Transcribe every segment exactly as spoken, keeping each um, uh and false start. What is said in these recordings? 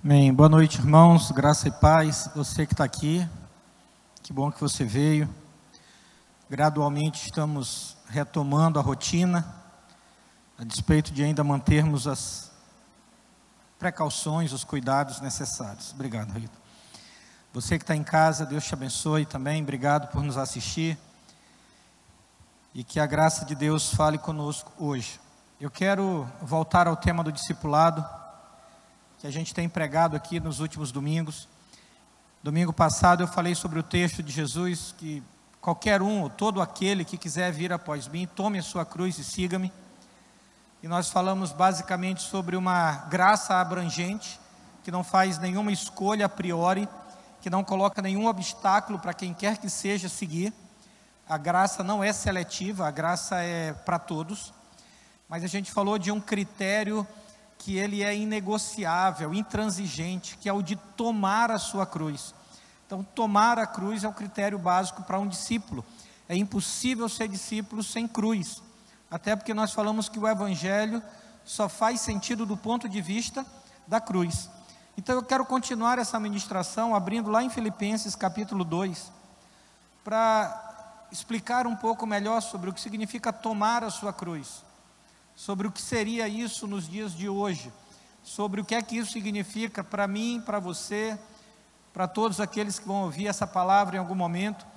Amém. Boa noite, irmãos, graça e paz. Você que está aqui, que bom que você veio. Gradualmente estamos retomando a rotina, a despeito de ainda mantermos as precauções, os cuidados necessários. Obrigado, Rita. Você que está em casa, Deus te abençoe também. Obrigado por nos assistir. E que a graça de Deus fale conosco hoje. Eu quero voltar ao tema do discipulado, que a gente tem pregado aqui nos últimos domingos. Domingo passado eu falei sobre o texto de Jesus, que qualquer um, ou todo aquele que quiser vir após mim, tome a sua cruz e siga-me. E nós falamos basicamente sobre uma graça abrangente, que não faz nenhuma escolha a priori, que não coloca nenhum obstáculo para quem quer que seja seguir. A graça não é seletiva, a graça é para todos. Mas a gente falou de um critério que ele é inegociável, intransigente, que é o de tomar a sua cruz. Então, tomar a cruz é o critério básico para um discípulo. É impossível ser discípulo sem cruz. Até porque nós falamos que o Evangelho só faz sentido do ponto de vista da cruz. Então, eu quero continuar essa ministração abrindo lá em Filipenses capítulo dois, para explicar um pouco melhor sobre o que significa tomar a sua cruz. Sobre o que seria isso nos dias de hoje, sobre o que é que isso significa para mim, para você, para todos aqueles que vão ouvir essa palavra em algum momento,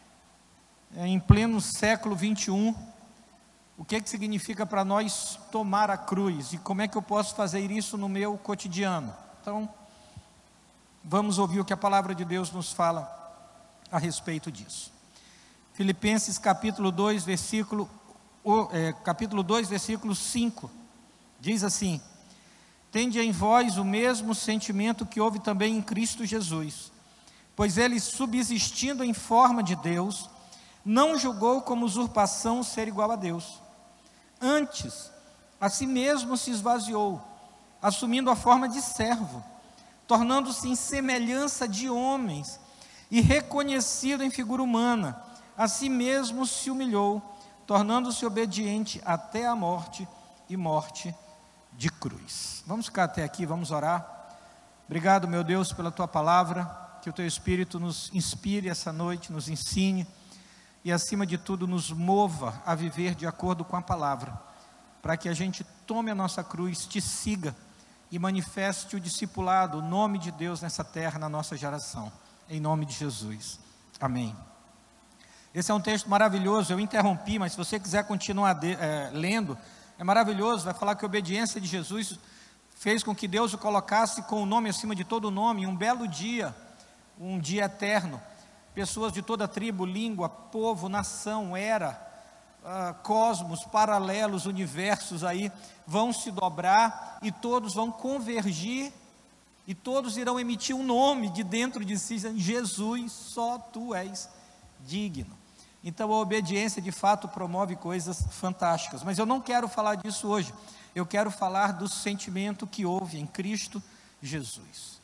em pleno século vinte e um, o que é que significa para nós tomar a cruz, e como é que eu posso fazer isso no meu cotidiano. Então, vamos ouvir o que a palavra de Deus nos fala a respeito disso. Filipenses capítulo dois, versículo O, é, capítulo dois, versículo cinco, diz assim: tende em vós o mesmo sentimento que houve também em Cristo Jesus, pois ele, subsistindo em forma de Deus, não julgou como usurpação ser igual a Deus. Antes, a si mesmo se esvaziou, assumindo a forma de servo, tornando-se em semelhança de homens, e reconhecido em figura humana, a si mesmo se humilhou, tornando-se obediente até a morte, e morte de cruz. Vamos ficar até aqui, vamos orar. Obrigado, meu Deus, pela Tua palavra, que o Teu Espírito nos inspire essa noite, nos ensine, e acima de tudo nos mova a viver de acordo com a palavra, para que a gente tome a nossa cruz, Te siga, e manifeste o discipulado, o nome de Deus nessa terra, na nossa geração, em nome de Jesus, amém. Esse é um texto maravilhoso, eu interrompi, mas se você quiser continuar de, é, lendo, é maravilhoso. Vai falar que a obediência de Jesus fez com que Deus o colocasse com o nome acima de todo nome, um belo dia, um dia eterno. Pessoas de toda tribo, língua, povo, nação, era, uh, cosmos, paralelos, universos aí, vão se dobrar e todos vão convergir e todos irão emitir um nome de dentro de si, dizendo: Jesus, só Tu és digno. Então a obediência de fato promove coisas fantásticas, mas eu não quero falar disso hoje. Eu quero falar do sentimento que houve em Cristo Jesus,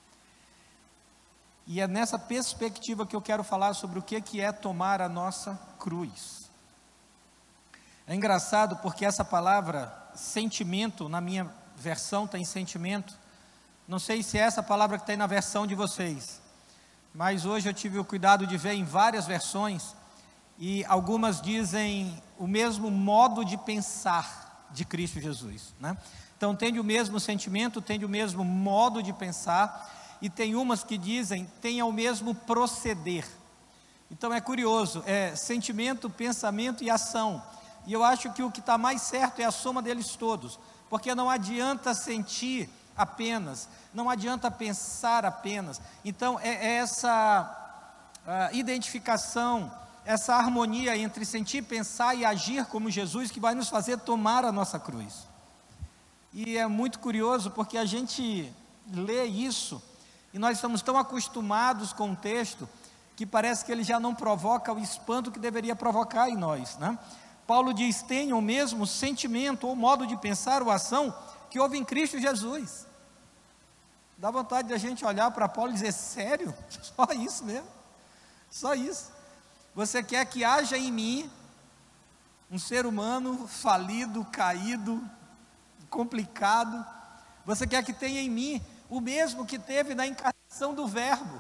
e é nessa perspectiva que eu quero falar sobre o que é tomar a nossa cruz. É engraçado porque essa palavra sentimento, na minha versão tem sentimento, não sei se é essa palavra que tem na versão de vocês, mas hoje eu tive o cuidado de ver em várias versões, e algumas dizem o mesmo modo de pensar de Cristo Jesus, né? Então tem o mesmo sentimento, tem o mesmo modo de pensar, e tem umas que dizem tem o mesmo proceder. Então é curioso, é sentimento, pensamento e ação, e eu acho que o que está mais certo é a soma deles todos, porque não adianta sentir apenas, não adianta pensar apenas. Então é, é essa uh, identificação, essa harmonia entre sentir, pensar e agir como Jesus, que vai nos fazer tomar a nossa cruz. E é muito curioso porque a gente lê isso e nós estamos tão acostumados com o texto que parece que ele já não provoca o espanto que deveria provocar em nós, né? Paulo diz: tenham o mesmo sentimento ou modo de pensar ou ação que houve em Cristo Jesus. Dá vontade de a gente olhar para Paulo e dizer: sério? Só isso mesmo? Só isso? Você quer que haja em mim um ser humano falido, caído, complicado? Você quer que tenha em mim o mesmo que teve na encarnação do Verbo.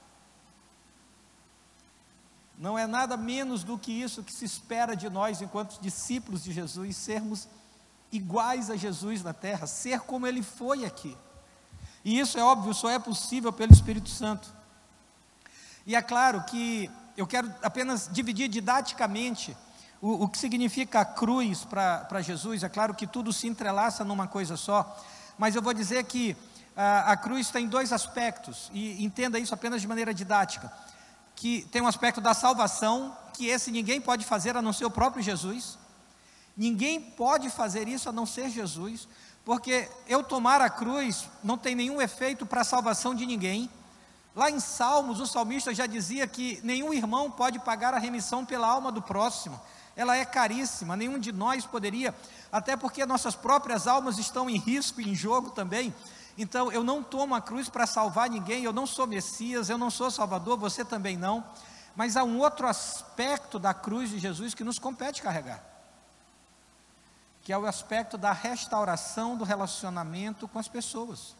Não é nada menos do que isso que se espera de nós, enquanto discípulos de Jesus, sermos iguais a Jesus na terra, ser como Ele foi aqui. E isso é óbvio, só é possível pelo Espírito Santo. E é claro que eu quero apenas dividir didaticamente o, o que significa a cruz para Jesus. É claro que tudo se entrelaça numa coisa só, mas eu vou dizer que a, a cruz tem dois aspectos, e entenda isso apenas de maneira didática. Que tem um aspecto da salvação, que esse ninguém pode fazer a não ser o próprio Jesus. Ninguém pode fazer isso a não ser Jesus, porque eu tomar a cruz não tem nenhum efeito para a salvação de ninguém. Lá em Salmos, o salmista já dizia que nenhum irmão pode pagar a remissão pela alma do próximo. Ela é caríssima, nenhum de nós poderia, até porque nossas próprias almas estão em risco e em jogo também. Então eu não tomo a cruz para salvar ninguém, eu não sou Messias, eu não sou Salvador, você também não. Mas há um outro aspecto da cruz de Jesus que nos compete carregar, que é o aspecto da restauração do relacionamento com as pessoas.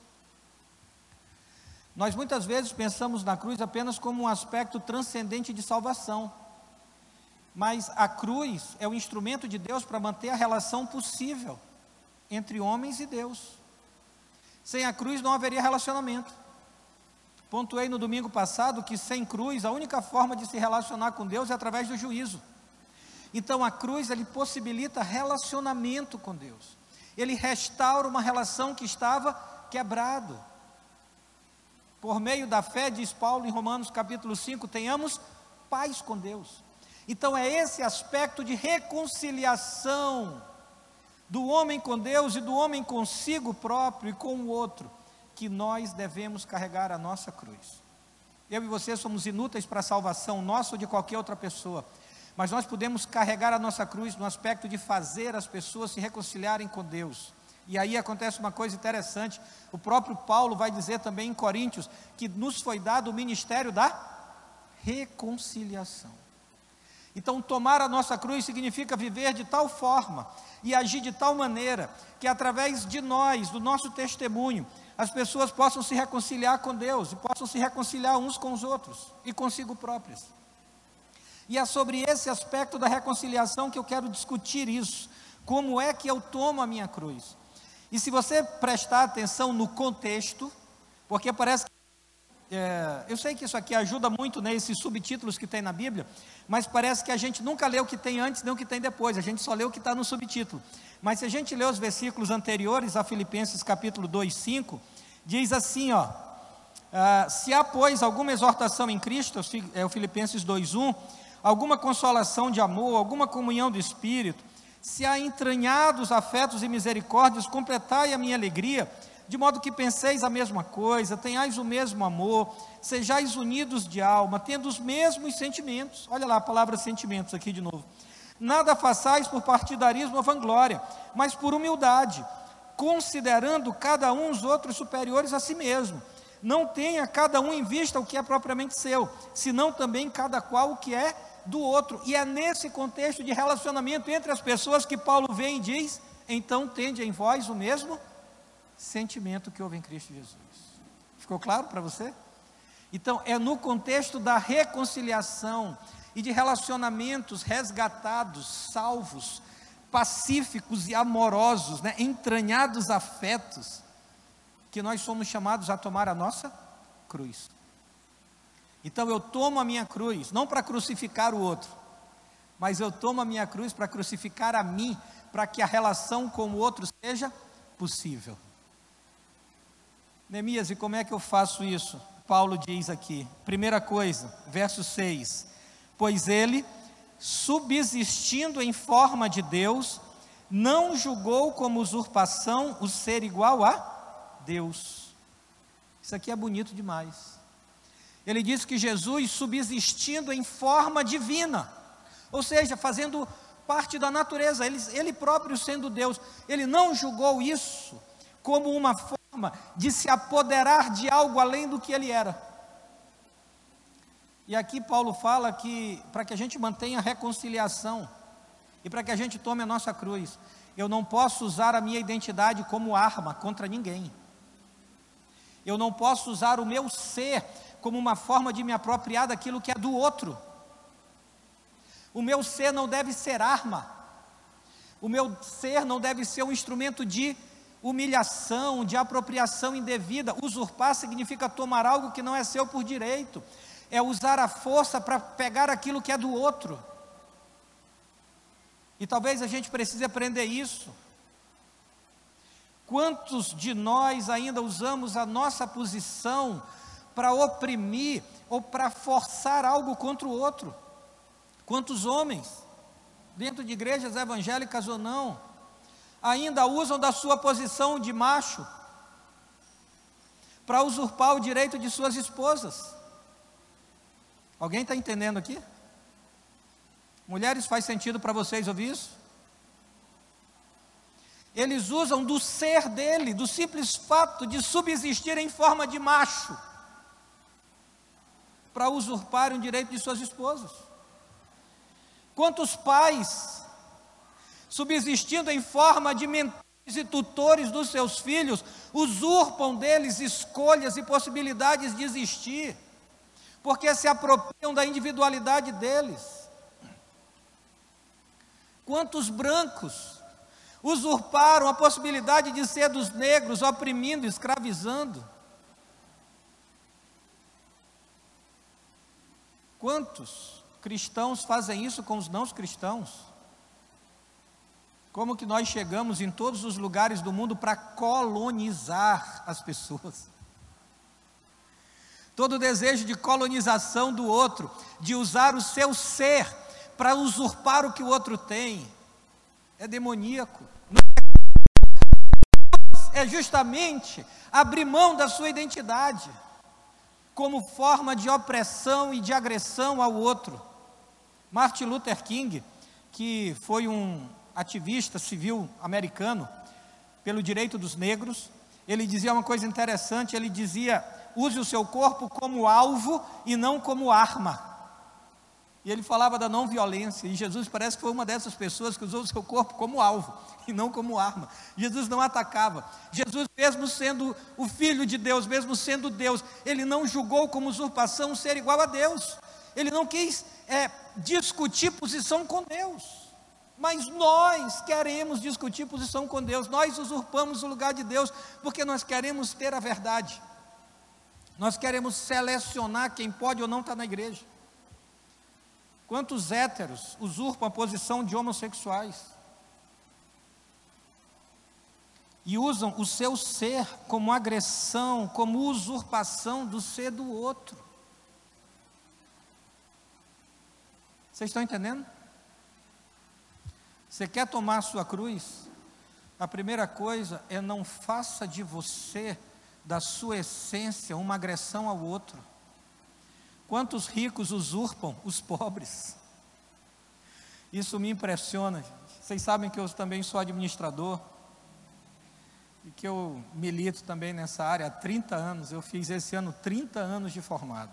Nós muitas vezes pensamos na cruz apenas como um aspecto transcendente de salvação, mas a cruz é o instrumento de Deus para manter a relação possível entre homens e Deus. Sem a cruz não haveria relacionamento. Pontuei no domingo passado que sem cruz a única forma de se relacionar com Deus é através do juízo. Então a cruz ele possibilita relacionamento com Deus. Ele restaura uma relação que estava quebrado. Por meio da fé, diz Paulo em Romanos capítulo cinco, tenhamos paz com Deus. Então é esse aspecto de reconciliação do homem com Deus e do homem consigo próprio e com o outro, que nós devemos carregar a nossa cruz. Eu e você somos inúteis para a salvação nossa ou de qualquer outra pessoa, mas nós podemos carregar a nossa cruz no aspecto de fazer as pessoas se reconciliarem com Deus. E aí acontece uma coisa interessante, o próprio Paulo vai dizer também em Coríntios, que nos foi dado o ministério da reconciliação. Então tomar a nossa cruz significa viver de tal forma e agir de tal maneira, que através de nós, do nosso testemunho, as pessoas possam se reconciliar com Deus, e possam se reconciliar uns com os outros, e consigo próprios. E é sobre esse aspecto da reconciliação que eu quero discutir isso, como é que eu tomo a minha cruz. E se você prestar atenção no contexto, porque parece que, é, eu sei que isso aqui ajuda muito nesses subtítulos que tem na Bíblia, mas parece que a gente nunca lê o que tem antes nem o que tem depois, a gente só lê o que está no subtítulo. Mas se a gente ler os versículos anteriores a Filipenses capítulo dois, cinco, diz assim, ó, ah, se há pois alguma exortação em Cristo, é o Filipenses dois, um, alguma consolação de amor, alguma comunhão do Espírito, se há entranhados afetos e misericórdias, completai a minha alegria, de modo que penseis a mesma coisa, tenhais o mesmo amor, sejais unidos de alma, tendo os mesmos sentimentos. Olha lá a palavra sentimentos aqui de novo. Nada façais por partidarismo ou vanglória, mas por humildade, considerando cada um os outros superiores a si mesmo. Não tenha cada um em vista o que é propriamente seu, senão também cada qual o que é do outro. E é nesse contexto de relacionamento entre as pessoas que Paulo vem e diz, então tende em vós o mesmo sentimento que houve em Cristo Jesus. Ficou claro para você? Então é no contexto da reconciliação e de relacionamentos resgatados, salvos, pacíficos e amorosos, né? Entranhados afetos, que nós somos chamados a tomar a nossa cruz. Então eu tomo a minha cruz, não para crucificar o outro, mas eu tomo a minha cruz para crucificar a mim, para que a relação com o outro seja possível. Neemias, e como é que eu faço isso? Paulo diz aqui, primeira coisa, verso seis, pois ele, subsistindo em forma de Deus, não julgou como usurpação o ser igual a Deus. Isso aqui é bonito demais. Ele diz que Jesus, subsistindo em forma divina, ou seja, fazendo parte da natureza, ele, ele próprio sendo Deus, ele não julgou isso como uma forma de se apoderar de algo além do que ele era. E aqui Paulo fala que para que a gente mantenha a reconciliação e para que a gente tome a nossa cruz, eu não posso usar a minha identidade como arma contra ninguém. Eu não posso usar o meu ser como uma forma de me apropriar daquilo que é do outro. O meu ser não deve ser arma. O meu ser não deve ser um instrumento de humilhação, de apropriação indevida. Usurpar significa tomar algo que não é seu por direito. É usar a força para pegar aquilo que é do outro. E talvez a gente precise aprender isso. Quantos de nós ainda usamos a nossa posição para oprimir ou para forçar algo contra o outro? Quantos homens, dentro de igrejas evangélicas ou não, ainda usam da sua posição de macho para usurpar o direito de suas esposas? Alguém está entendendo aqui? Mulheres, faz sentido para vocês ouvir isso? Eles usam do ser dele, do simples fato de subsistir em forma de macho, para usurpar o direito de suas esposas. Quantos pais, subsistindo em forma de mentores e tutores dos seus filhos, usurpam deles escolhas e possibilidades de existir, porque se apropriam da individualidade deles. Quantos brancos usurparam a possibilidade de ser dos negros, oprimindo, escravizando? Quantos cristãos fazem isso com os não cristãos? Como que nós chegamos em todos os lugares do mundo para colonizar as pessoas? Todo o desejo de colonização do outro, de usar o seu ser para usurpar o que o outro tem, é demoníaco. É justamente abrir mão da sua identidade, como forma de opressão e de agressão ao outro. Martin Luther King, que foi um ativista civil americano pelo direito dos negros, ele dizia uma coisa interessante, ele dizia: use o seu corpo como alvo e não como arma. E ele falava da não violência, e Jesus parece que foi uma dessas pessoas que usou o seu corpo como alvo e não como arma. Jesus não atacava. Jesus, mesmo sendo o Filho de Deus, mesmo sendo Deus, ele não julgou como usurpação ser igual a Deus. Ele não quis é, discutir posição com Deus. Mas nós queremos discutir posição com Deus. Nós usurpamos o lugar de Deus porque nós queremos ter a verdade. Nós queremos selecionar quem pode ou não estar na igreja. Quantos héteros usurpam a posição de homossexuais e usam o seu ser como agressão, como usurpação do ser do outro? Vocês estão entendendo? Você quer tomar a sua cruz? A primeira coisa é: não faça de você, da sua essência, uma agressão ao outro. Quantos ricos usurpam os pobres? Isso me impressiona, gente. Vocês sabem que eu também sou administrador e que eu milito também nessa área há trinta anos. Eu fiz esse ano trinta anos de formado.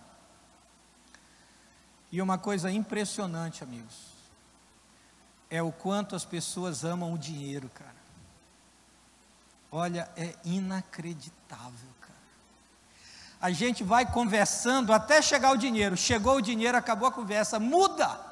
E uma coisa impressionante, amigos, é o quanto as pessoas amam o dinheiro, cara. Olha, é inacreditável, cara. A gente vai conversando até chegar o dinheiro. Chegou o dinheiro, acabou a conversa. Muda.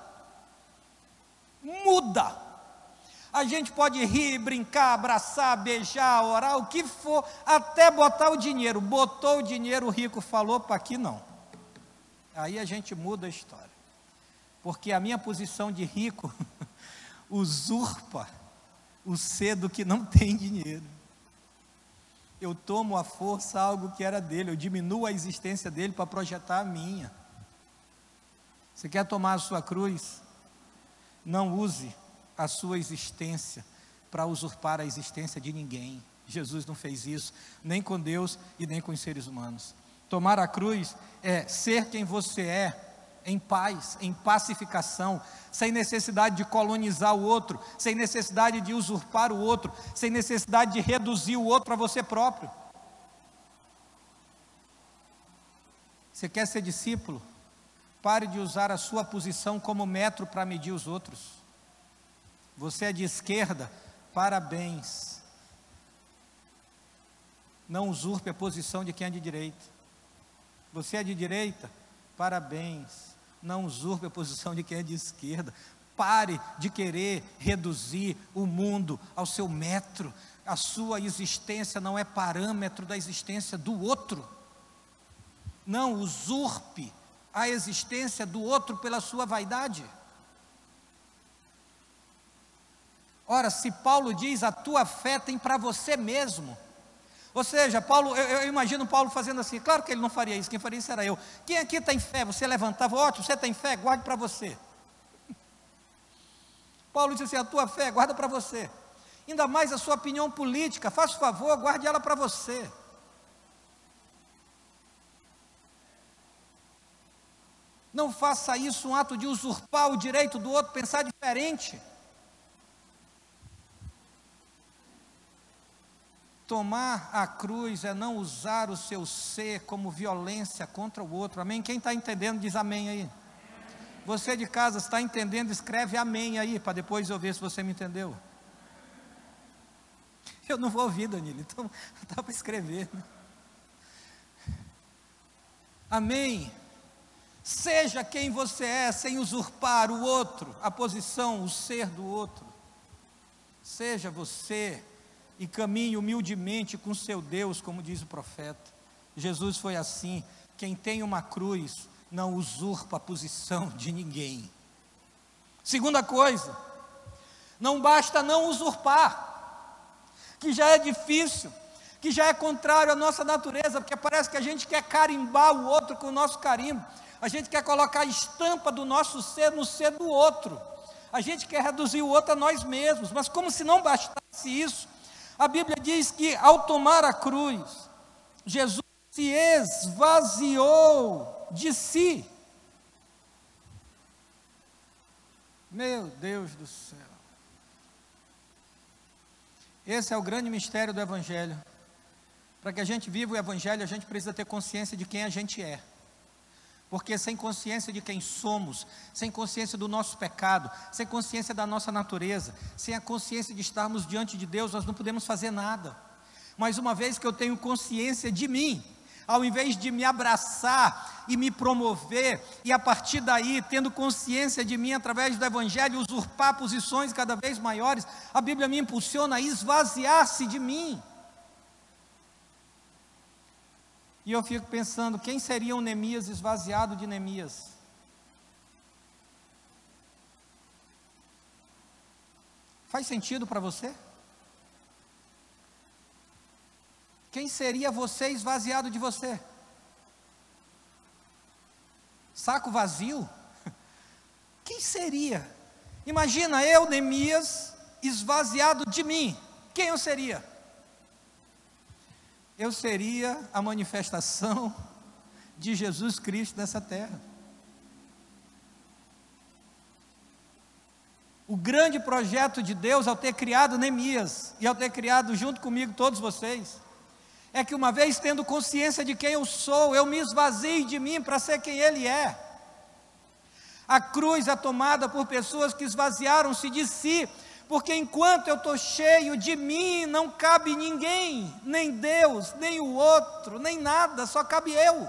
Muda. A gente pode rir, brincar, abraçar, beijar, orar, o que for, até botar o dinheiro. Botou o dinheiro, o rico falou: para aqui não. Aí a gente muda a história. Porque a minha posição de rico usurpa o ser do que não tem dinheiro. Eu tomo à força algo que era dele, eu diminuo a existência dele para projetar a minha. Você quer tomar a sua cruz? Não use a sua existência para usurpar a existência de ninguém. Jesus não fez isso, nem com Deus e nem com os seres humanos. Tomar a cruz é ser quem você é, em paz, em pacificação, sem necessidade de colonizar o outro, sem necessidade de usurpar o outro, sem necessidade de reduzir o outro a você próprio. Você quer ser discípulo? Pare de usar a sua posição como metro para medir os outros. Você é de esquerda? Parabéns. Não usurpe a posição de quem é de direita. Você é de direita? Parabéns. Não usurpe a posição de quem é de esquerda. Pare de querer reduzir o mundo ao seu metro. A sua existência não é parâmetro da existência do outro. Não usurpe a existência do outro pela sua vaidade. Ora, se Paulo diz, a tua fé tem para você mesmo. Ou seja, Paulo, eu, eu imagino Paulo fazendo assim, claro que ele não faria isso, quem faria isso era eu. Quem aqui tem fé? Você levantava, ótimo, você tem fé? Guarde para você. Paulo disse assim, a tua fé, guarda para você. Ainda mais a sua opinião política, faça o favor, guarde ela para você. Não faça isso um ato de usurpar o direito do outro, pensar diferente. Tomar a cruz é não usar o seu ser como violência contra o outro, amém? Quem está entendendo diz amém aí. Você de casa está entendendo, escreve amém aí, para depois eu ver se você me entendeu. Eu não vou ouvir, Danilo, então dá para escrever. Amém? Seja quem você é, sem usurpar o outro, a posição, o ser do outro. Seja você e caminhe humildemente com seu Deus, como diz o profeta. Jesus foi assim, quem tem uma cruz não usurpa a posição de ninguém. Segunda coisa, não basta não usurpar, que já é difícil, que já é contrário à nossa natureza, porque parece que a gente quer carimbar o outro com o nosso carimbo, a gente quer colocar a estampa do nosso ser no ser do outro, a gente quer reduzir o outro a nós mesmos, mas como se não bastasse isso, a Bíblia diz que ao tomar a cruz, Jesus se esvaziou de si. Meu Deus do céu. Esse é o grande mistério do Evangelho. Para que a gente viva o Evangelho, a gente precisa ter consciência de quem a gente é. Porque sem consciência de quem somos, sem consciência do nosso pecado, sem consciência da nossa natureza, sem a consciência de estarmos diante de Deus, nós não podemos fazer nada. Mas uma vez que eu tenho consciência de mim, ao invés de me abraçar e me promover, e a partir daí, tendo consciência de mim através do Evangelho, usurpar posições cada vez maiores, a Bíblia me impulsiona a esvaziar-se de mim. E eu fico pensando, quem seria um Neemias esvaziado de Neemias? Faz sentido para você? Quem seria você esvaziado de você? Saco vazio? Quem seria? Imagina eu, Neemias, esvaziado de mim. Quem eu seria? Eu seria a manifestação de Jesus Cristo nessa terra. O grande projeto de Deus, ao ter criado Neemias, e ao ter criado junto comigo todos vocês, é que uma vez tendo consciência de quem eu sou, eu me esvazie de mim para ser quem Ele é. A cruz é tomada por pessoas que esvaziaram-se de si, porque enquanto eu estou cheio de mim, não cabe ninguém, nem Deus, nem o outro, nem nada, só cabe eu.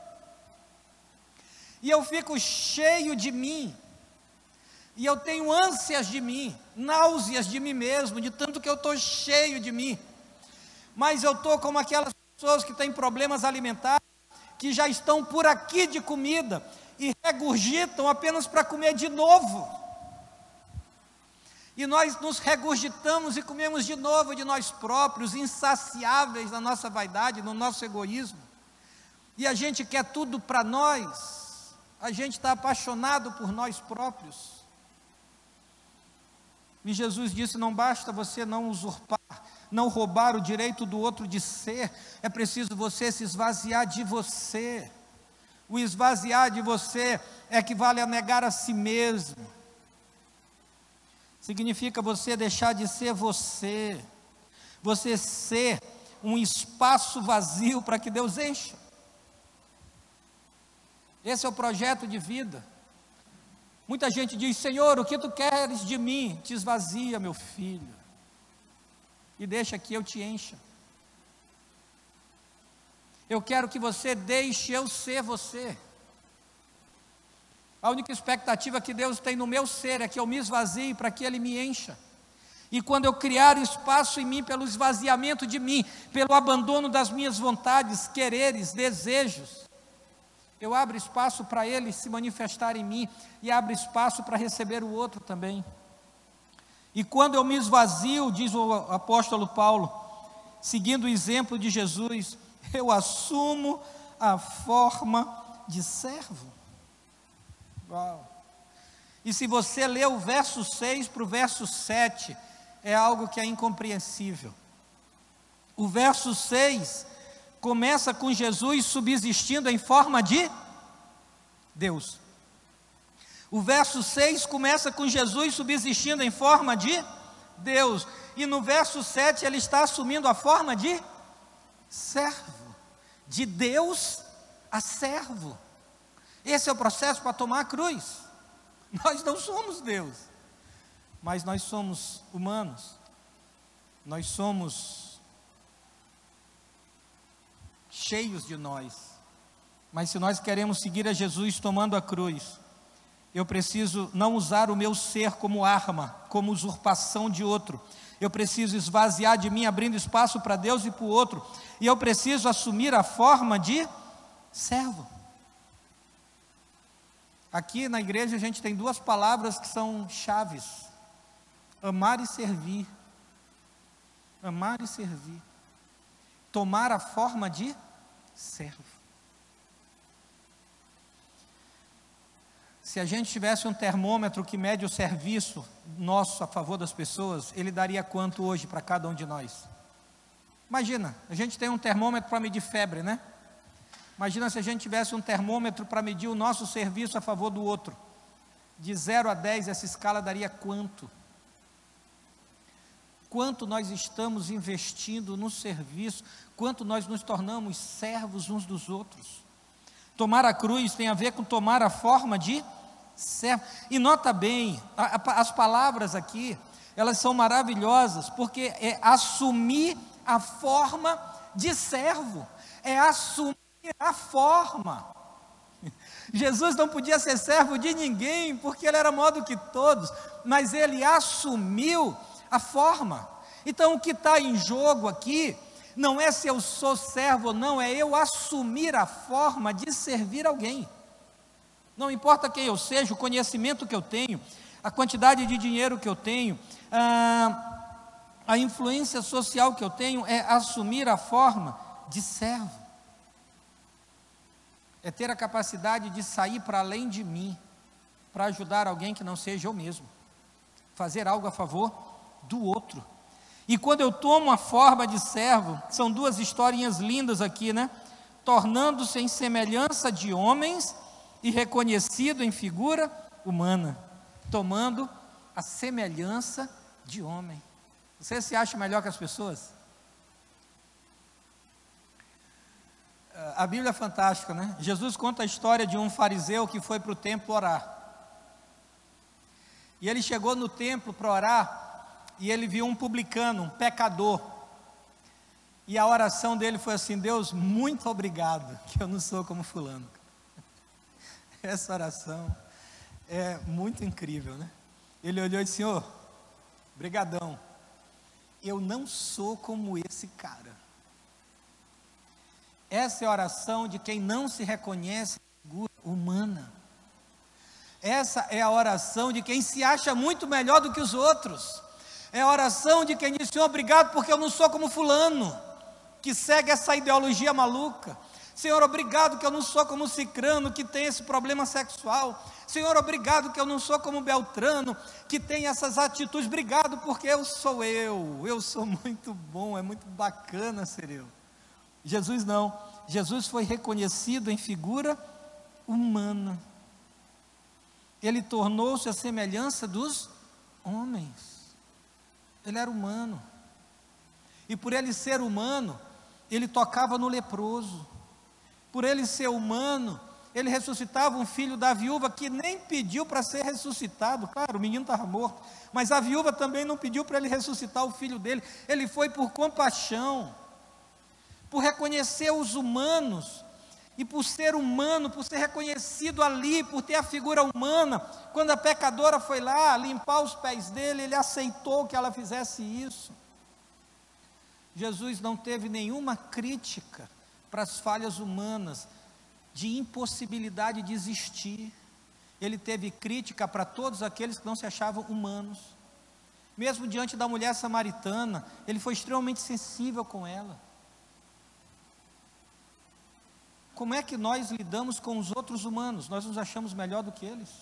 E eu fico cheio de mim, e eu tenho ânsias de mim, náuseas de mim mesmo, de tanto que eu estou cheio de mim. Mas eu estou como aquelas pessoas que têm problemas alimentares, que já estão por aqui de comida, e regurgitam apenas para comer de novo. E nós nos regurgitamos e comemos de novo de nós próprios, insaciáveis na nossa vaidade, no nosso egoísmo. E a gente quer tudo para nós, a gente está apaixonado por nós próprios. E Jesus disse, não basta você não usurpar, não roubar o direito do outro de ser, é preciso você se esvaziar de você. O esvaziar de você equivale a negar a si mesmo. Significa você deixar de ser você, você ser um espaço vazio para que Deus encha. Esse é o projeto de vida. Muita gente diz, Senhor, o que tu queres de mim? Te esvazia, meu filho, e deixa que eu te encha. Eu quero que você deixe eu ser você. A única expectativa que Deus tem no meu ser é que eu me esvazie para que Ele me encha. E quando eu criar espaço em mim pelo esvaziamento de mim, pelo abandono das minhas vontades, quereres, desejos, eu abro espaço para Ele se manifestar em mim e abro espaço para receber o outro também. E quando eu me esvazio, diz o apóstolo Paulo, seguindo o exemplo de Jesus, eu assumo a forma de servo. Uau. E se você ler o verso seis para o verso sete, é algo que é incompreensível. O verso seis começa com Jesus subsistindo em forma de Deus. O verso seis começa com Jesus subsistindo em forma de Deus. E no verso sete ele está assumindo a forma de servo. De Deus a servo. Esse é o processo para tomar a cruz. Nós não somos Deus, mas nós somos humanos. Nós somos cheios de nós. Mas se nós queremos seguir a Jesus tomando a cruz, eu preciso não usar o meu ser como arma, como usurpação de outro. Eu preciso esvaziar de mim, abrindo espaço para Deus e para o outro. E eu preciso assumir a forma de servo. Aqui na igreja a gente tem duas palavras que são chaves: amar e servir. Amar e servir. Tomar a forma de servo. Se a gente tivesse um termômetro que mede o serviço nosso a favor das pessoas, ele daria quanto hoje para cada um de nós? Imagina, a gente tem um termômetro para medir febre, né? Imagina se a gente tivesse um termômetro para medir o nosso serviço a favor do outro. De zero a dez, essa escala daria quanto? Quanto nós estamos investindo no serviço, quanto nós nos tornamos servos uns dos outros. Tomar a cruz tem a ver com tomar a forma de servo. E nota bem, a, a, as palavras aqui, elas são maravilhosas, porque é assumir a forma de servo, é assumir a forma. Jesus não podia ser servo de ninguém, porque ele era maior do que todos, mas ele assumiu a forma. Então o que está em jogo aqui, não é se eu sou servo ou não, é eu assumir a forma de servir alguém. Não importa quem eu seja, o conhecimento que eu tenho, a quantidade de dinheiro que eu tenho, a, a influência social que eu tenho, é assumir a forma de servo. É ter a capacidade de sair para além de mim, para ajudar alguém que não seja eu mesmo, fazer algo a favor do outro. E quando eu tomo a forma de servo, são duas historinhas lindas aqui, né? Tornando-se em semelhança de homens e reconhecido em figura humana, tomando a semelhança de homem. Você se acha melhor que as pessoas? A Bíblia é fantástica, né? Jesus conta a história de um fariseu que foi para o templo orar. E ele chegou no templo para orar, e ele viu um publicano, um pecador. E a oração dele foi assim: Deus, muito obrigado, que eu não sou como fulano. Essa oração é muito incrível, né? Ele olhou e disse: Senhor, brigadão, eu não sou como esse cara. Essa é a oração de quem não se reconhece figura humana. Essa é a oração de quem se acha muito melhor do que os outros. É a oração de quem diz: Senhor, obrigado porque eu não sou como fulano, que segue essa ideologia maluca. Senhor, obrigado que eu não sou como Cicrano, que tem esse problema sexual. Senhor, obrigado que eu não sou como Beltrano, que tem essas atitudes. Obrigado porque eu sou eu, eu sou muito bom, é muito bacana ser eu. Jesus não, Jesus foi reconhecido em figura humana. Ele tornou-se a semelhança dos homens. Ele era humano. E por ele ser humano, ele tocava no leproso. Por ele ser humano, ele ressuscitava um filho da viúva que nem pediu para ser ressuscitado. Claro, o menino estava morto, mas a viúva também não pediu para ele ressuscitar o filho dele. Ele foi por compaixão. por reconhecer os humanos, e por ser humano, por ser reconhecido ali, por ter a figura humana. Quando a pecadora foi lá limpar os pés dele, ele aceitou que ela fizesse isso. Jesus não teve nenhuma crítica para as falhas humanas, de impossibilidade de existir. Ele teve crítica para todos aqueles que não se achavam humanos. Mesmo diante da mulher samaritana, ele foi extremamente sensível com ela. Como é que nós lidamos com os outros humanos? Nós nos achamos melhor do que eles?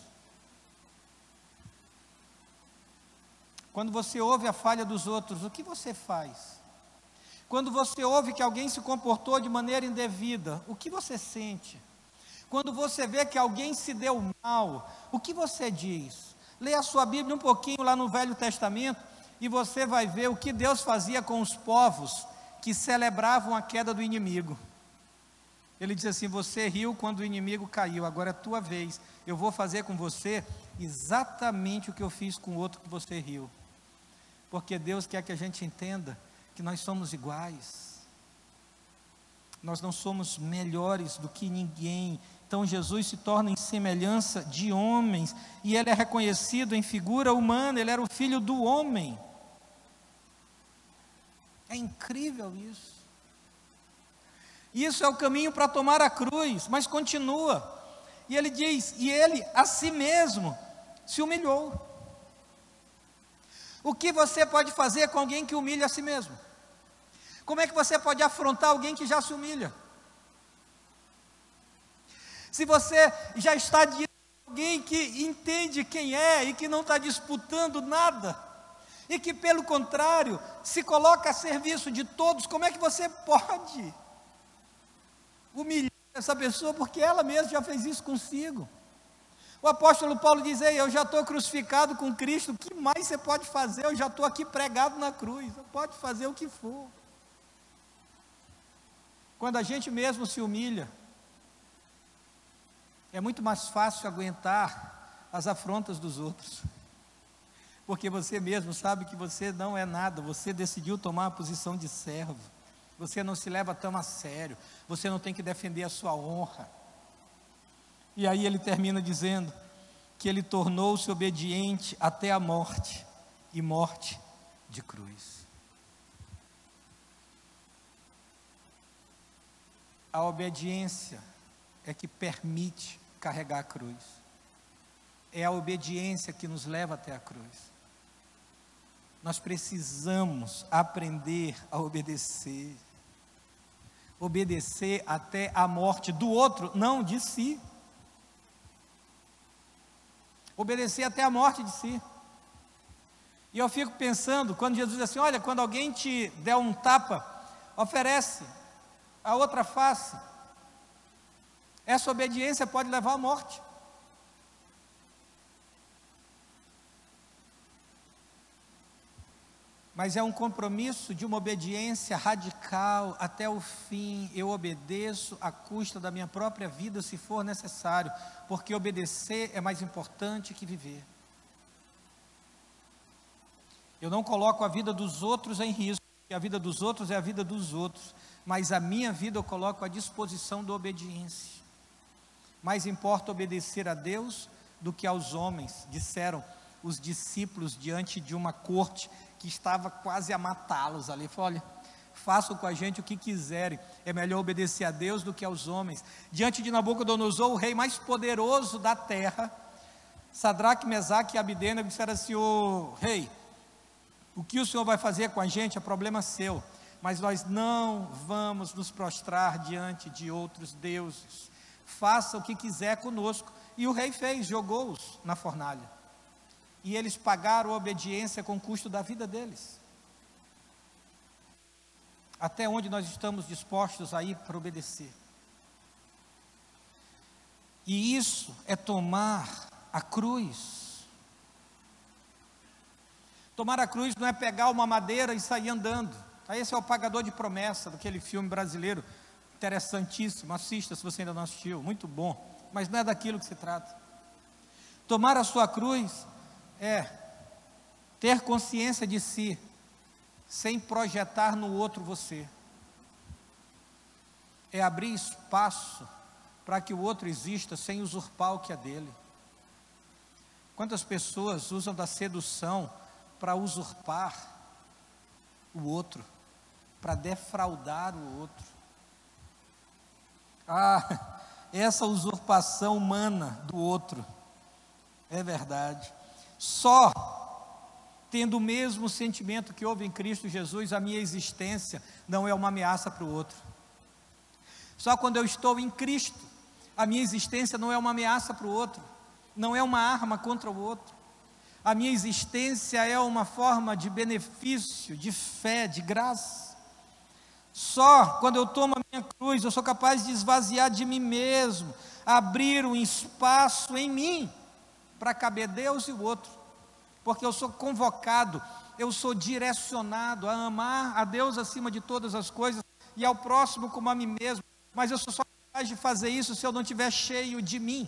Quando você ouve a falha dos outros, o que você faz? Quando você ouve que alguém se comportou de maneira indevida, o que você sente? Quando você vê que alguém se deu mal, o que você diz? Leia a sua Bíblia um pouquinho lá no Velho Testamento, e você vai ver o que Deus fazia com os povos que celebravam a queda do inimigo. Ele diz assim: você riu quando o inimigo caiu, agora é a tua vez, eu vou fazer com você exatamente o que eu fiz com o outro que você riu. Porque Deus quer que a gente entenda que nós somos iguais, nós não somos melhores do que ninguém. Então Jesus se torna em semelhança de homens, e ele é reconhecido em figura humana, ele era o filho do homem. É incrível isso. Isso é o caminho para tomar a cruz, mas continua, e ele diz, e ele a si mesmo se humilhou. O que você pode fazer com alguém que humilha a si mesmo? Como é que você pode afrontar alguém que já se humilha? Se você já está diante de alguém que entende quem é, e que não está disputando nada, e que pelo contrário, se coloca a serviço de todos, como é que você pode humilhar essa pessoa, porque ela mesma já fez isso consigo? O apóstolo Paulo diz: ei, eu já estou crucificado com Cristo, o que mais você pode fazer? Eu já estou aqui pregado na cruz, você pode fazer o que for. Quando a gente mesmo se humilha, é muito mais fácil aguentar as afrontas dos outros, porque você mesmo sabe que você não é nada, você decidiu tomar a posição de servo, você não se leva tão a sério, você não tem que defender a sua honra. E aí ele termina dizendo que ele tornou-se obediente até a morte, e morte de cruz. A obediência é que permite carregar a cruz, é a obediência que nos leva até a cruz. Nós precisamos aprender a obedecer, obedecer até a morte do outro, não de si. Obedecer até a morte de si. E eu fico pensando, quando Jesus diz assim: olha, quando alguém te der um tapa, oferece a outra face. Essa obediência pode levar à morte. Mas é um compromisso de uma obediência radical até o fim. Eu obedeço à custa da minha própria vida, se for necessário, porque obedecer é mais importante que viver. Eu não coloco a vida dos outros em risco, porque a vida dos outros é a vida dos outros, mas a minha vida eu coloco à disposição da obediência. Mais importa obedecer a Deus do que aos homens, disseram os discípulos diante de uma corte que estava quase a matá-los ali. Falou: olha, façam com a gente o que quiserem, é melhor obedecer a Deus do que aos homens. Diante de Nabucodonosor, o rei mais poderoso da terra, Sadraque, Mesaque e Abednego disseram assim: ô rei, o que o senhor vai fazer com a gente é problema seu, mas nós não vamos nos prostrar diante de outros deuses, faça o que quiser conosco. E o rei fez, jogou-os na fornalha, e eles pagaram a obediência com o custo da vida deles. Até onde nós estamos dispostos a ir para obedecer? E isso é tomar a cruz. Tomar a cruz não é pegar uma madeira e sair andando. Esse é o Pagador de Promessa, daquele filme brasileiro, interessantíssimo, assista se você ainda não assistiu, muito bom, mas não é daquilo que se trata. Tomar a sua cruz é ter consciência de si, sem projetar no outro você. é abrir espaço para que o outro exista sem usurpar o que é dele. Quantas pessoas usam da sedução para usurpar o outro, para defraudar o outro? Ah, essa usurpação humana do outro, é verdade. Só tendo o mesmo sentimento que houve em Cristo Jesus, a minha existência não é uma ameaça para o outro. Só quando eu estou em Cristo, a minha existência não é uma ameaça para o outro, não é uma arma contra o outro. A minha existência é uma forma de benefício, de fé, de graça. Só quando eu tomo a minha cruz, eu sou capaz de esvaziar de mim mesmo, abrir um espaço em mim, para caber Deus e o outro, porque eu sou convocado, eu sou direcionado a amar a Deus acima de todas as coisas, e ao próximo como a mim mesmo, mas eu sou só capaz de fazer isso se eu não estiver cheio de mim.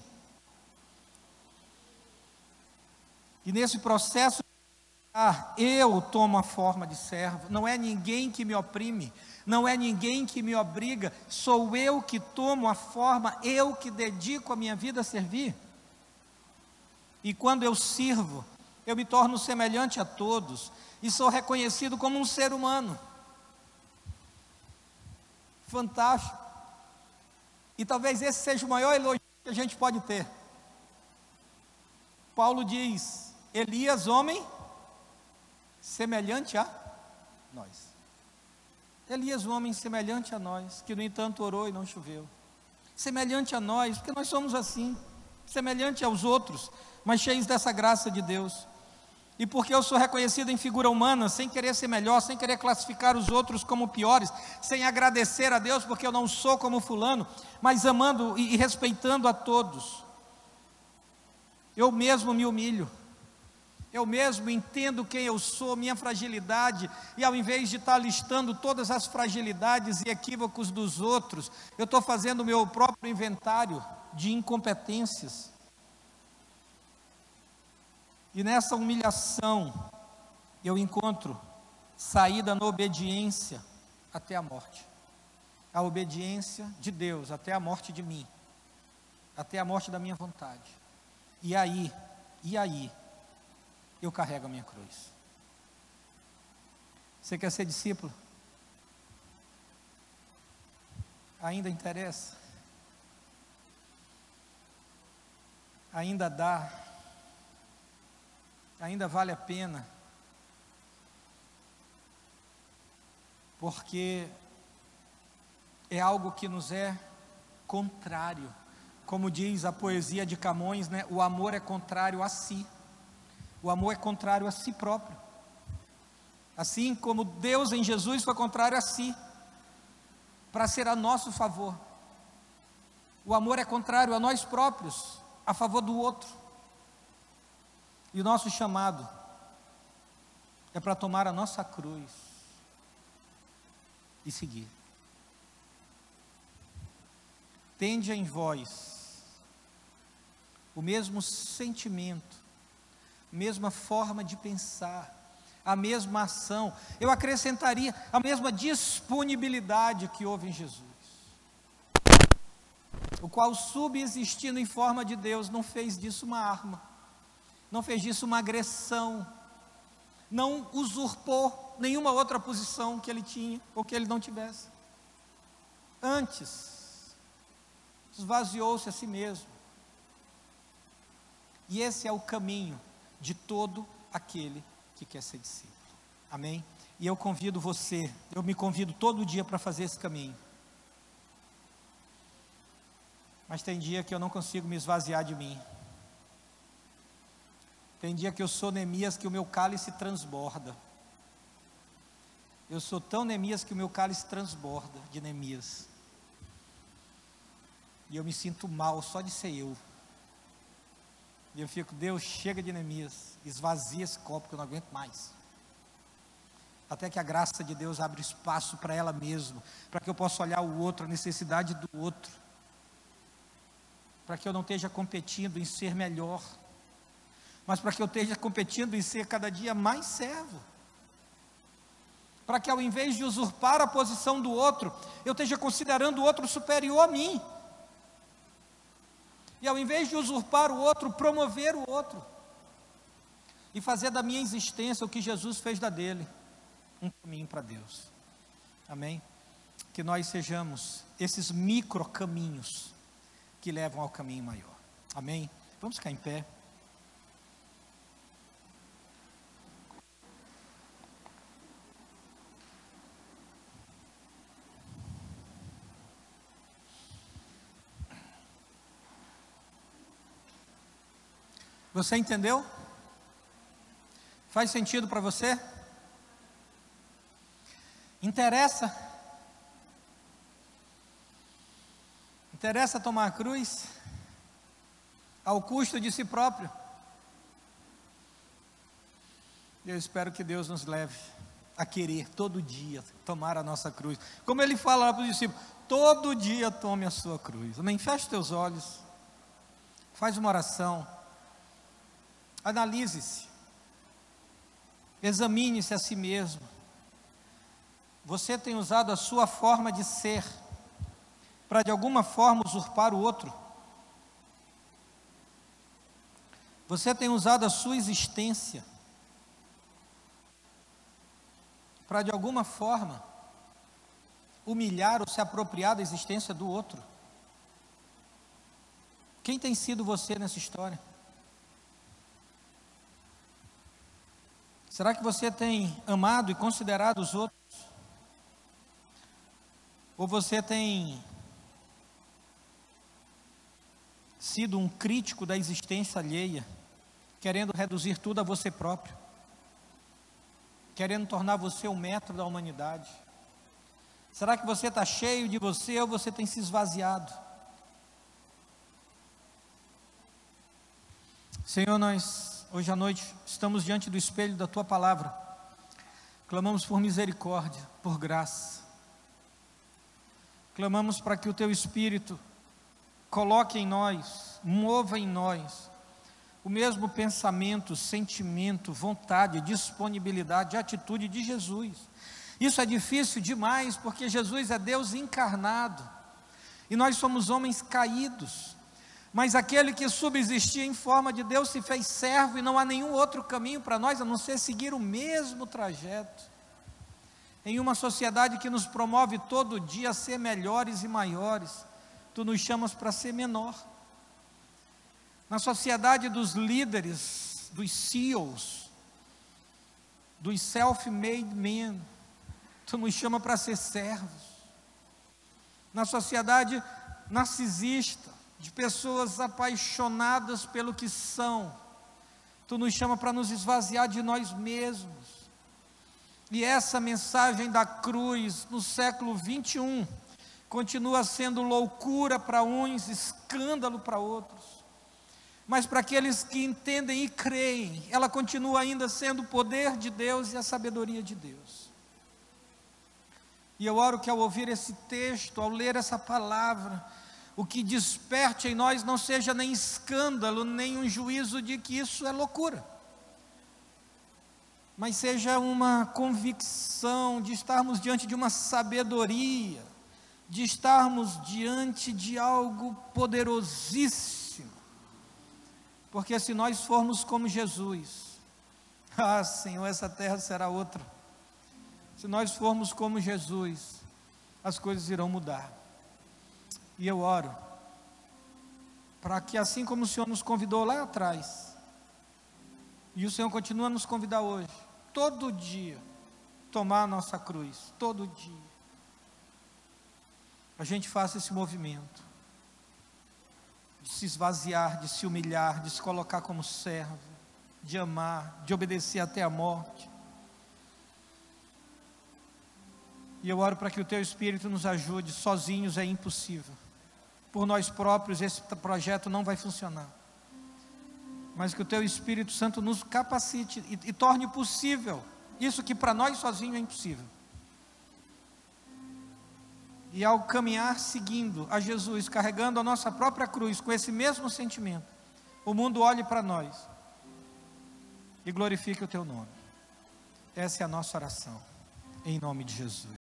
E nesse processo, ah, eu tomo a forma de servo, não é ninguém que me oprime, não é ninguém que me obriga, sou eu que tomo a forma, eu que dedico a minha vida a servir. E quando eu sirvo, eu me torno semelhante a todos, e sou reconhecido como um ser humano. Fantástico. E talvez esse seja o maior elogio que a gente pode ter. Paulo diz: Elias, homem semelhante a nós. Elias, um homem semelhante a nós, que no entanto orou e não choveu. Semelhante a nós, porque nós somos assim, semelhante aos outros, mas cheios dessa graça de Deus. E porque eu sou reconhecido em figura humana, sem querer ser melhor, sem querer classificar os outros como piores, sem agradecer a Deus porque eu não sou como fulano, mas amando e respeitando a todos, eu mesmo me humilho, eu mesmo entendo quem eu sou, minha fragilidade, e ao invés de estar listando todas as fragilidades e equívocos dos outros, eu estou fazendo o meu próprio inventário de incompetências. E nessa humilhação, eu encontro saída na obediência até a morte. A obediência de Deus até a morte de mim, até a morte da minha vontade. E aí, e aí, eu carrego a minha cruz. Você quer ser discípulo? Ainda interessa? Ainda dá? Ainda vale a pena? Porque é algo que nos é contrário. Como diz a poesia de Camões, né? O amor é contrário a si. O amor é contrário a si próprio. Assim como Deus em Jesus foi contrário a si, para ser a nosso favor. O amor é contrário a nós próprios, a favor do outro. E o nosso chamado é para tomar a nossa cruz e seguir. Tende em vós o mesmo sentimento, mesma forma de pensar, a mesma ação, eu acrescentaria a mesma disponibilidade que houve em Jesus, o qual, subsistindo em forma de Deus, não fez disso uma arma, não fez disso uma agressão, não usurpou nenhuma outra posição que ele tinha, ou que ele não tivesse. Antes, esvaziou-se a si mesmo. E esse é o caminho de todo aquele que quer ser discípulo. Amém? E eu convido você, eu me convido todo dia para fazer esse caminho. Mas tem dia que eu não consigo me esvaziar de mim. Tem dia que eu sou Neemias que o meu cálice transborda. Eu sou tão Neemias que o meu cálice transborda de Neemias. E eu me sinto mal só de ser eu. E eu fico: Deus, chega de Neemias, esvazia esse copo que eu não aguento mais. Até que a graça de Deus abre espaço para ela mesma, para que eu possa olhar o outro, a necessidade do outro, para que eu não esteja competindo em ser melhor, mas para que eu esteja competindo em ser cada dia mais servo. para que ao invés de usurpar a posição do outro, eu esteja considerando o outro superior a mim, e ao invés de usurpar o outro, promover o outro, e fazer da minha existência o que Jesus fez da dele, um caminho para Deus. Amém? Que nós sejamos esses micro caminhos que levam ao caminho maior. Amém? Vamos ficar em pé. Você entendeu? Faz sentido para você? Interessa? Interessa tomar a cruz ao custo de si próprio? Eu espero que Deus nos leve a querer todo dia tomar a nossa cruz, como Ele fala lá para os discípulos: todo dia tome a sua cruz. Amém? Feche teus olhos, faz uma oração, analise-se, examine-se a si mesmo. Você tem usado a sua forma de ser para de alguma forma usurpar o outro? Você tem usado a sua existência para de alguma forma humilhar ou se apropriar da existência do outro? Quem tem sido você nessa história? Será que você tem amado e considerado os outros? Ou você tem sido um crítico da existência alheia, querendo reduzir tudo a você próprio, querendo tornar você o metro da humanidade? Será que você está cheio de você ou você tem se esvaziado? Senhor, nós hoje à noite estamos diante do espelho da Tua Palavra, clamamos por misericórdia, por graça, clamamos para que o Teu Espírito coloque em nós, mova em nós, o mesmo pensamento, sentimento, vontade, disponibilidade, atitude de Jesus. Isso é difícil demais, porque Jesus é Deus encarnado, e nós somos homens caídos, mas aquele que subsistia em forma de Deus se fez servo, e não há nenhum outro caminho para nós, a não ser seguir o mesmo trajeto, em uma sociedade que nos promove todo dia a ser melhores e maiores. Tu nos chamas para ser menor. Na sociedade dos líderes, dos C E Os, dos self-made men, Tu nos chama para ser servos. Na sociedade narcisista, de pessoas apaixonadas pelo que são, Tu nos chama para nos esvaziar de nós mesmos. E essa mensagem da cruz no século vinte e um continua sendo loucura para uns, escândalo para outros, mas para aqueles que entendem e creem, ela continua ainda sendo o poder de Deus e a sabedoria de Deus. E eu oro que ao ouvir esse texto, ao ler essa palavra, o que desperte em nós não seja nem escândalo, nem um juízo de que isso é loucura, mas seja uma convicção de estarmos diante de uma sabedoria, de estarmos diante de algo poderosíssimo, porque se nós formos como Jesus, ah Senhor, essa terra será outra. Se nós formos como Jesus, as coisas irão mudar. E eu oro para que, assim como o Senhor nos convidou lá atrás, e o Senhor continua a nos convidar hoje, todo dia, tomar a nossa cruz, todo dia, a gente faça esse movimento, de se esvaziar, de se humilhar, de se colocar como servo, de amar, de obedecer até a morte. E eu oro para que o Teu Espírito nos ajude. Sozinhos é impossível, por nós próprios esse projeto não vai funcionar, mas que o Teu Espírito Santo nos capacite e, e torne possível isso que para nós sozinhos é impossível. E ao caminhar seguindo a Jesus, carregando a nossa própria cruz, com esse mesmo sentimento, o mundo olhe para nós e glorifique o Teu nome. Essa é a nossa oração, em nome de Jesus.